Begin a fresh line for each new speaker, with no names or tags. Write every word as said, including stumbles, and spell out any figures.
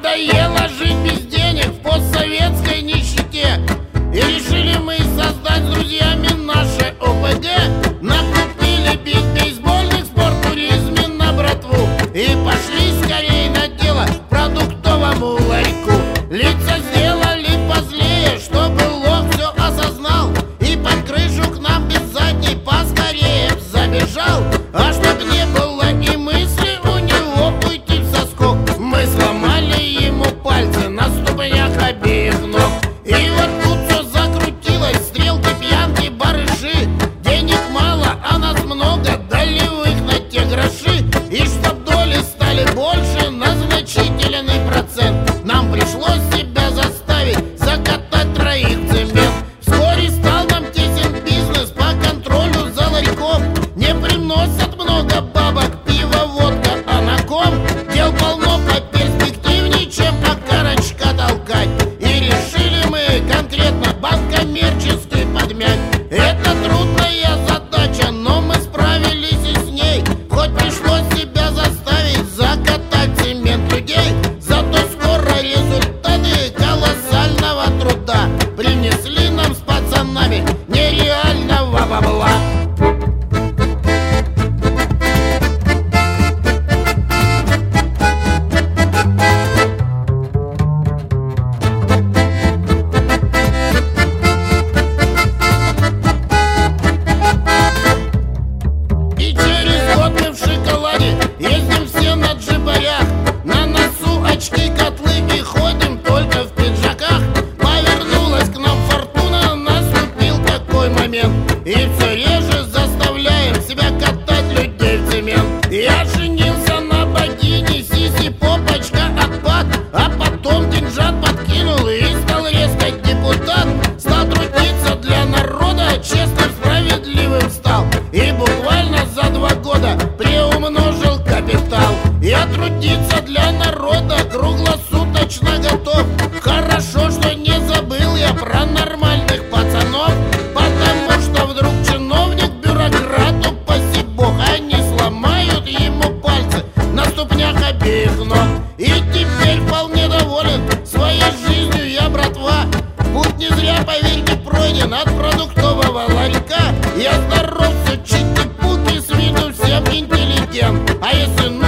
Надоело жить без денег в постсоветской нищете. И решили мы создать с друзьями наше ОПГ. Накупили бит бейсбольных в спорттуризме на братву и пошли скорее на дело к продуктовому ларьку. Лица сделали позлее, чтобы лох все осознал и под крышу к нам без задней поскорее забежал. А чтоб не было и мысли у него уйти в соскок, мы сломали ему пальцы на ступнях обеих ног. И вот тут все закрутилось, стрелки, пьянки, барыши. Денег мало, а нас много, долевых на те гроши. И чтоб доли стали больше на значительный процент, нам пришлось себя заставить закатать троих в цемент. Вскоре стал нам тесен бизнес по контролю за ларьком. Не приносят много бабок пиво, водка, а на ком дел полно поперспективней, чем окорочка толкать. И решили мы конкретно банк коммерческий подмять. Это трудная задача, но мы справились и с ней. Хоть пришлось себя заставить закатать цемент людей, зато скоро результаты колоссального труда принесли нам с пацанами нереального бабла. Ездим все на джипарях, на носу очки, котлы и ходим только в пиджаках. Повернулась к нам фортуна, наступил такой момент, и все реже заставляем себя катать людей в цемент. Я женился на богине, сиси попочка отпад, а потом деньжат подкинул и стал резко депутат. Стал трудиться для народа, честным, справедливым стал, и буквально за два года приумножил капитал. Я трудиться для народа круглосуточно готов. Хорошо, что не забыл я про нормальных пацанов, потому что вдруг чиновник бюрократу, паси бог, они сломают ему пальцы на ступнях обеих ног. И теперь вполне доволен своей жизнью я, братва. Путь не зря, поверьте, пройден от продуктового ларька. Я здоров, все чики-пуки, с виду всем интеллигент. А если